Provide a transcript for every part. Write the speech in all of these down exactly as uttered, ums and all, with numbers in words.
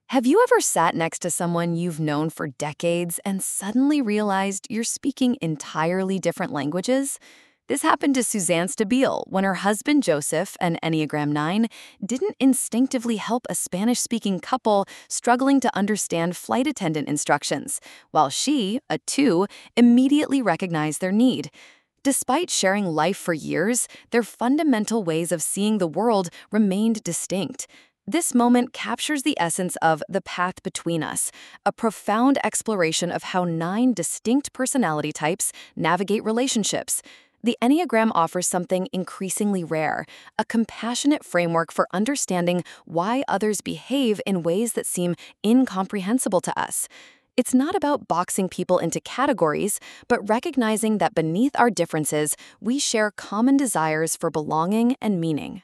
Have you ever sat next to someone you've known for decades and suddenly realized you're speaking entirely different languages? This happened to Suzanne Stabile when her husband Joseph, an Enneagram nine, didn't instinctively help a Spanish-speaking couple struggling to understand flight attendant instructions, while she, a two, immediately recognized their need. Despite sharing life for years, their fundamental ways of seeing the world remained distinct. This moment captures the essence of The Path Between Us, a profound exploration of how nine distinct personality types navigate relationships. The Enneagram offers something increasingly rare, a compassionate framework for understanding why others behave in ways that seem incomprehensible to us. It's not about boxing people into categories, but recognizing that beneath our differences, we share common desires for belonging and meaning.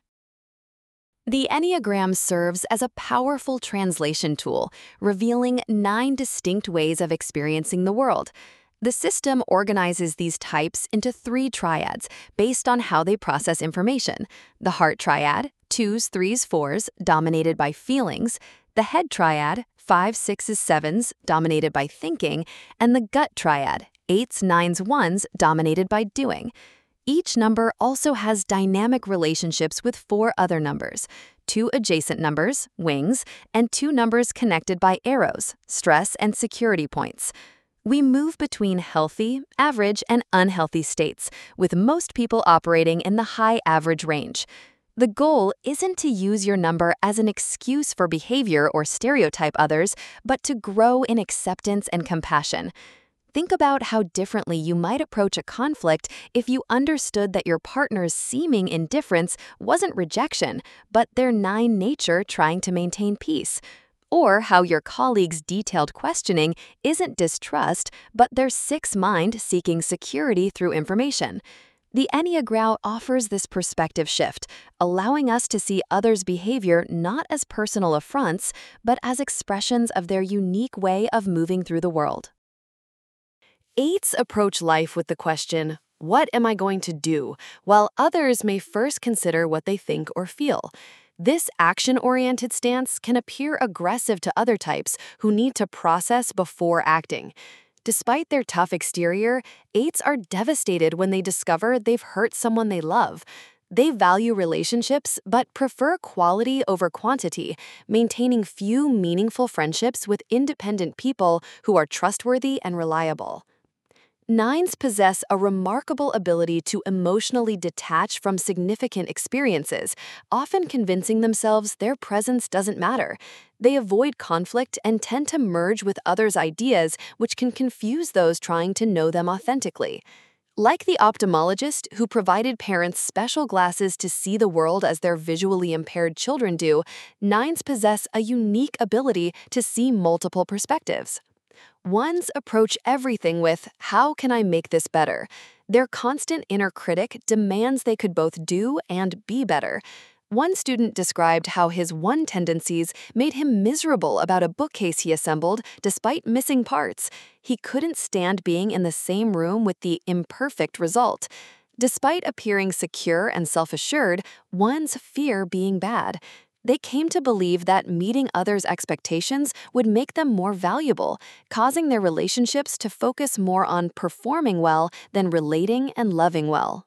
The Enneagram serves as a powerful translation tool, revealing nine distinct ways of experiencing the world. The system organizes these types into three triads based on how they process information. The heart triad, twos, threes, fours, dominated by feelings. The head triad, five, sixes, sevens, dominated by thinking. And the gut triad, eights, nines, ones, dominated by doing. Each number also has dynamic relationships with four other numbers, two adjacent numbers, wings, and two numbers connected by arrows, stress and security points. We move between healthy, average, and unhealthy states, with most people operating in the high average range. The goal isn't to use your number as an excuse for behavior or stereotype others, but to grow in acceptance and compassion. Think about how differently you might approach a conflict if you understood that your partner's seeming indifference wasn't rejection, but their nine nature trying to maintain peace. Or how your colleague's detailed questioning isn't distrust, but their six mind seeking security through information. The Enneagram offers this perspective shift, allowing us to see others' behavior not as personal affronts, but as expressions of their unique way of moving through the world. Eights approach life with the question, "What am I going to do?" while others may first consider what they think or feel. This action-oriented stance can appear aggressive to other types who need to process before acting. Despite their tough exterior, eights are devastated when they discover they've hurt someone they love. They value relationships but prefer quality over quantity, maintaining few meaningful friendships with independent people who are trustworthy and reliable. Nines possess a remarkable ability to emotionally detach from significant experiences, often convincing themselves their presence doesn't matter. They avoid conflict and tend to merge with others' ideas, which can confuse those trying to know them authentically. Like the ophthalmologist who provided parents special glasses to see the world as their visually impaired children do, nines possess a unique ability to see multiple perspectives. Ones approach everything with, "How can I make this better?" Their constant inner critic demands they could both do and be better. One student described how his one tendencies made him miserable about a bookcase he assembled despite missing parts. He couldn't stand being in the same room with the imperfect result. Despite appearing secure and self-assured, ones fear being bad. They came to believe that meeting others' expectations would make them more valuable, causing their relationships to focus more on performing well than relating and loving well.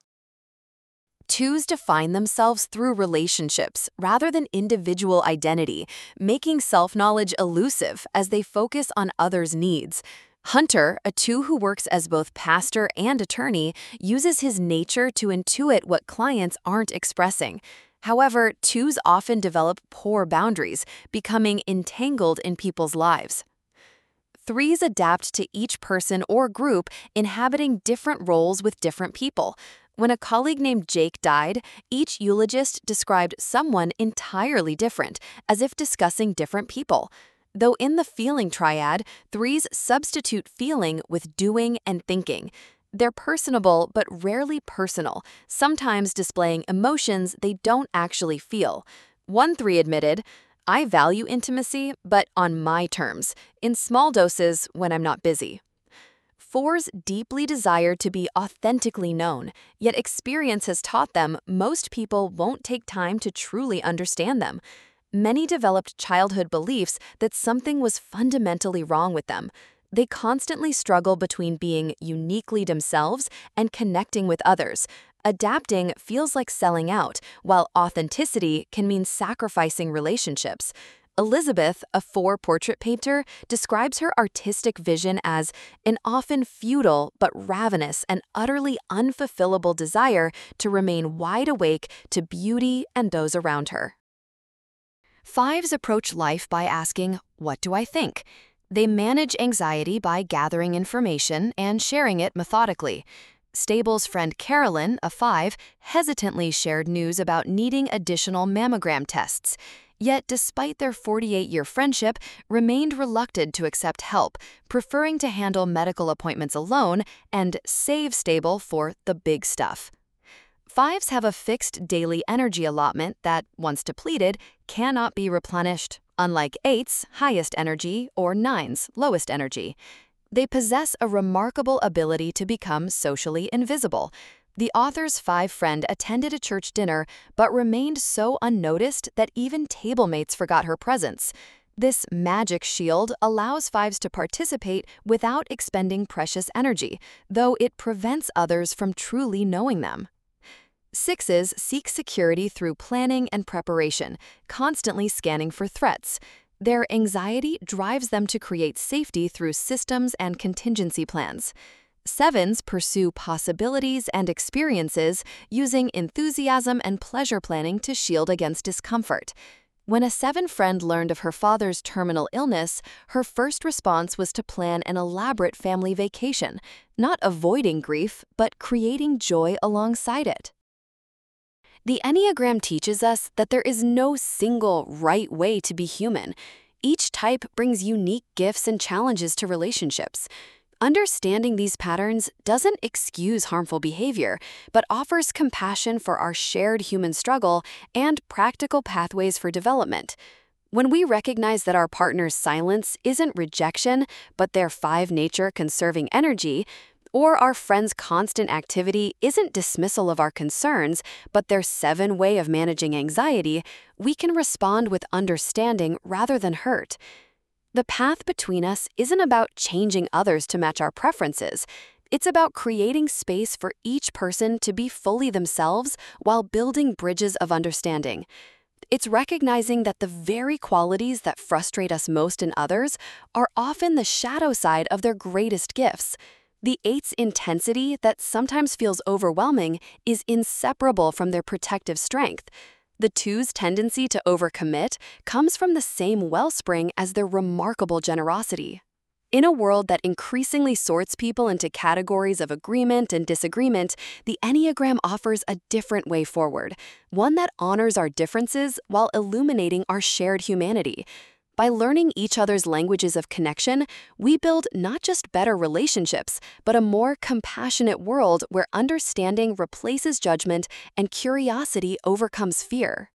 Twos define themselves through relationships rather than individual identity, making self-knowledge elusive as they focus on others' needs. Hunter, a two who works as both pastor and attorney, uses his nature to intuit what clients aren't expressing. However, twos often develop poor boundaries, becoming entangled in people's lives. Threes adapt to each person or group, inhabiting different roles with different people. When a colleague named Jake died, each eulogist described someone entirely different, as if discussing different people. Though in the feeling triad, threes substitute feeling with doing and thinking. They're personable but rarely personal, sometimes displaying emotions they don't actually feel. One three admitted, "I value intimacy, but on my terms, in small doses when I'm not busy." Fours deeply desire to be authentically known, yet experience has taught them most people won't take time to truly understand them. Many developed childhood beliefs that something was fundamentally wrong with them. They constantly struggle between being uniquely themselves and connecting with others. Adapting feels like selling out, while authenticity can mean sacrificing relationships. Elizabeth, a four portrait painter, describes her artistic vision as an often futile but ravenous and utterly unfulfillable desire to remain wide awake to beauty and those around her. Fives approach life by asking, "What do I think?" They manage anxiety by gathering information and sharing it methodically. Stable's friend Carolyn, a five, hesitantly shared news about needing additional mammogram tests. Yet, despite their forty-eight-year friendship, remained reluctant to accept help, preferring to handle medical appointments alone and save Stable for the big stuff. Fives have a fixed daily energy allotment that, once depleted, cannot be replenished, unlike eights, highest energy, or nines, lowest energy. They possess a remarkable ability to become socially invisible. The author's five friend attended a church dinner but remained so unnoticed that even table mates forgot her presence. This magic shield allows fives to participate without expending precious energy, though it prevents others from truly knowing them. Sixes seek security through planning and preparation, constantly scanning for threats. Their anxiety drives them to create safety through systems and contingency plans. Sevens pursue possibilities and experiences using enthusiasm and pleasure planning to shield against discomfort. When a seven friend learned of her father's terminal illness, her first response was to plan an elaborate family vacation, not avoiding grief, but creating joy alongside it. The Enneagram teaches us that there is no single right way to be human. Each type brings unique gifts and challenges to relationships. Understanding these patterns doesn't excuse harmful behavior, but offers compassion for our shared human struggle and practical pathways for development. When we recognize that our partner's silence isn't rejection, but their five-nature conserving energy, or our friend's constant activity isn't dismissal of our concerns, but their seven way of managing anxiety, we can respond with understanding rather than hurt. The path between us isn't about changing others to match our preferences. It's about creating space for each person to be fully themselves while building bridges of understanding. It's recognizing that the very qualities that frustrate us most in others are often the shadow side of their greatest gifts. The eight's intensity that sometimes feels overwhelming is inseparable from their protective strength. The two's tendency to overcommit comes from the same wellspring as their remarkable generosity. In a world that increasingly sorts people into categories of agreement and disagreement, the Enneagram offers a different way forward, one that honors our differences while illuminating our shared humanity. By learning each other's languages of connection, we build not just better relationships, but a more compassionate world where understanding replaces judgment and curiosity overcomes fear.